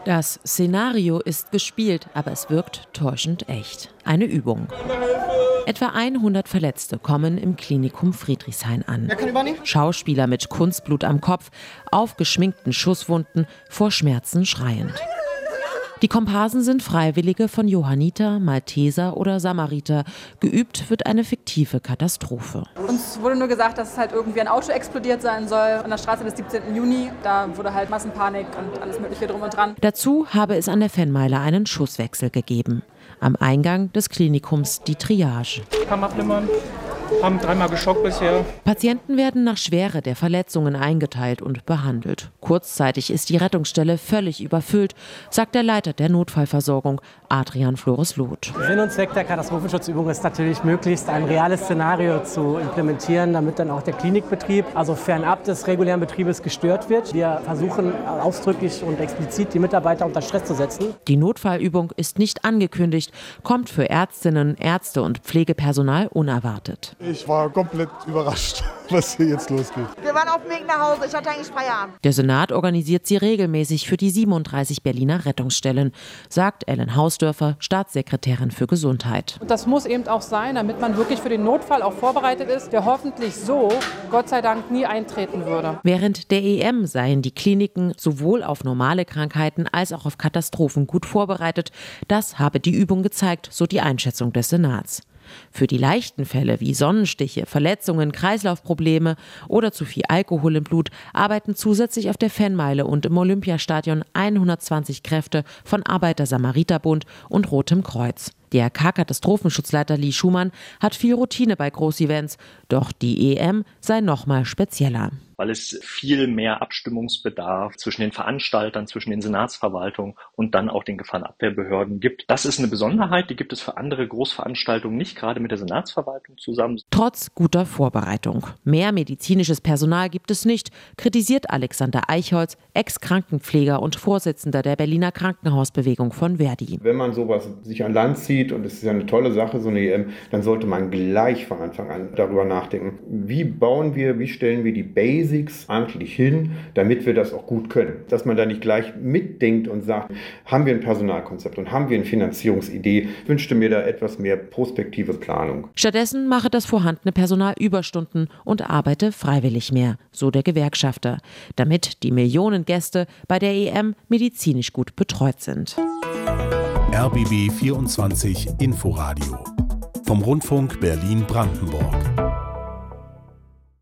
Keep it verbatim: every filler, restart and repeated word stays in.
Das Szenario ist gespielt, aber es wirkt täuschend echt. Eine Übung. Etwa hundert Verletzte kommen im Klinikum Friedrichshain an. Schauspieler mit Kunstblut am Kopf, aufgeschminkten Schusswunden, vor Schmerzen schreiend. Die Komparsen sind Freiwillige von Johanniter, Malteser oder Samariter. Geübt wird eine fiktive Katastrophe. Uns wurde nur gesagt, dass es halt irgendwie ein Auto explodiert sein soll an der Straße des siebzehnten Juni. Da wurde halt Massenpanik und alles Mögliche drum und dran. Dazu habe es an der Fanmeile einen Schusswechsel gegeben. Am Eingang des Klinikums die Triage. Kann man abnehmen. Haben dreimal geschockt bisher. Patienten werden nach Schwere der Verletzungen eingeteilt und behandelt. Kurzzeitig ist die Rettungsstelle völlig überfüllt, sagt der Leiter der Notfallversorgung, Adrian Flores-Loth. Sinn und Zweck der Katastrophenschutzübung ist natürlich, möglichst ein reales Szenario zu implementieren, damit dann auch der Klinikbetrieb, also fernab des regulären Betriebes, gestört wird. Wir versuchen ausdrücklich und explizit die Mitarbeiter unter Stress zu setzen. Die Notfallübung ist nicht angekündigt, kommt für Ärztinnen, Ärzte und Pflegepersonal unerwartet. Ich war komplett überrascht, was hier jetzt losgeht. Wir waren auf dem Weg nach Hause, ich hatte eigentlich Feierabend. Der Senat organisiert sie regelmäßig für die siebenunddreißig Berliner Rettungsstellen, sagt Ellen Hausdörfer, Staatssekretärin für Gesundheit. Und das muss eben auch sein, damit man wirklich für den Notfall auch vorbereitet ist, der hoffentlich so, Gott sei Dank, nie eintreten würde. Während der E M seien die Kliniken sowohl auf normale Krankheiten als auch auf Katastrophen gut vorbereitet. Das habe die Übung gezeigt, so die Einschätzung des Senats. Für die leichten Fälle wie Sonnenstiche, Verletzungen, Kreislaufprobleme oder zu viel Alkohol im Blut arbeiten zusätzlich auf der Fanmeile und im Olympiastadion hundertzwanzig Kräfte von Arbeiter-Samariter-Bund und Rotem Kreuz. Der R K-Katastrophenschutzleiter Lee Schumann hat viel Routine bei Großevents, doch die E M sei noch mal spezieller. Weil es viel mehr Abstimmungsbedarf zwischen den Veranstaltern, zwischen den Senatsverwaltungen und dann auch den Gefahrenabwehrbehörden gibt. Das ist eine Besonderheit, die gibt es für andere Großveranstaltungen nicht, gerade mit der Senatsverwaltung zusammen. Trotz guter Vorbereitung. Mehr medizinisches Personal gibt es nicht, kritisiert Alexander Eichholz, Ex-Krankenpfleger und Vorsitzender der Berliner Krankenhausbewegung von Verdi. Wenn man sowas sich an Land zieht, und es ist ja eine tolle Sache, so eine E M, dann sollte man gleich von Anfang an darüber nachdenken, wie bauen wir, wie stellen wir die Basics eigentlich hin, damit wir das auch gut können. Dass man da nicht gleich mitdenkt und sagt, haben wir ein Personalkonzept und haben wir eine Finanzierungsidee. Ich wünschte mir da etwas mehr prospektive Planung. Stattdessen mache das vorhandene Personal Überstunden und arbeite freiwillig mehr, so der Gewerkschafter, damit die Millionen Gäste bei der E M medizinisch gut betreut sind. R B B vierundzwanzig Inforadio vom Rundfunk Berlin-Brandenburg.